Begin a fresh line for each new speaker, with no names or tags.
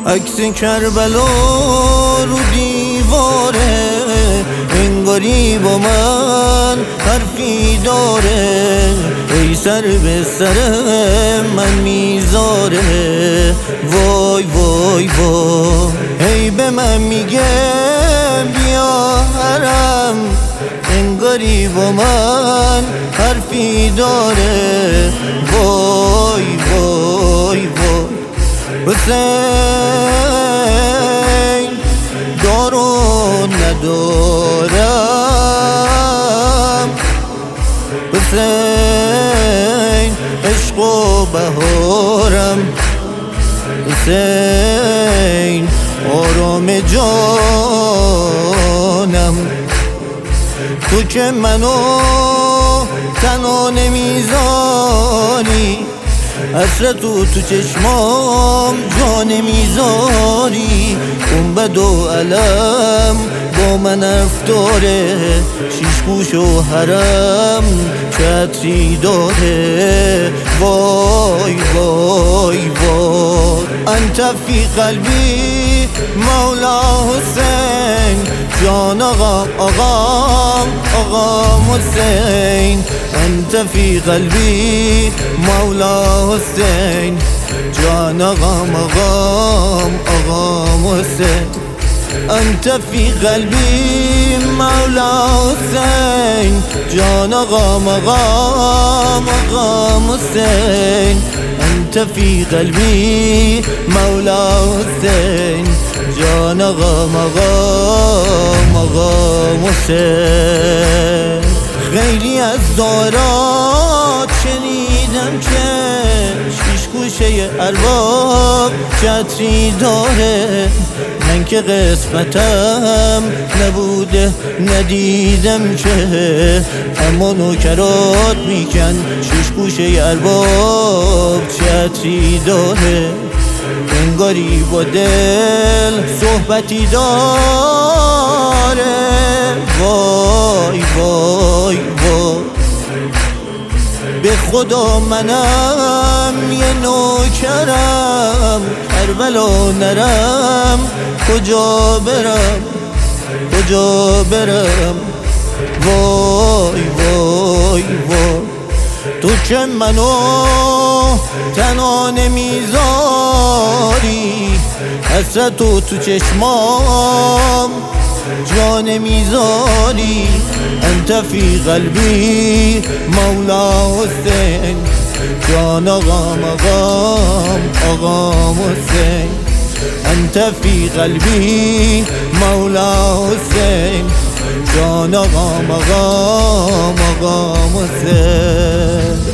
عکس کربلا رو دیواره، انگاری با من حرفی داره. ای سر به سر من میذاره، وای وای وای. ای به من میگه بیا حرم، انگاری با من حرفی داره. وای وای وای. حسین دارو ندارم، حسین عشق و بهارم، حسین آرام جانم. تو که منو تنها نمیذاری، حسرتو تو چشمام جا نمیذاری. اون بد و علم با من حرف داره، شیش گوش و حرم چتری داره. وای وای وای. انت فی قلبی مولا حسین، جان آقام آقام آقام حسین. انت فی قلبی مولا حسین، جان آقام آقام آقام حسین. انت فی قلبی مولا حسین، جان آقام آقام آقام حسین. انت فی قلبی مولا حسین، جان آقام آقام آقام حسین. خیلی از دارات شنیدم که شیش گوشه ارباب چتری داره. من که قسمتم نبوده ندیدم که، اما نوکرات میکن شیش گوشه ارباب چتری داره. انگاری با دل صحبتی داره. وای وای وای. به خدا منم یه نوکرم، کربلا نرم کجا برم کجا برم. وای وای وای. تو که منو تنها نمیذاری، حسرتو تو چشمام جا نمیذاری. انت فی قلبی مولا حسین، جان آقام آقام آقام حسین. انت فی قلبی مولا حسین، جان آقام آقام آقام حسین.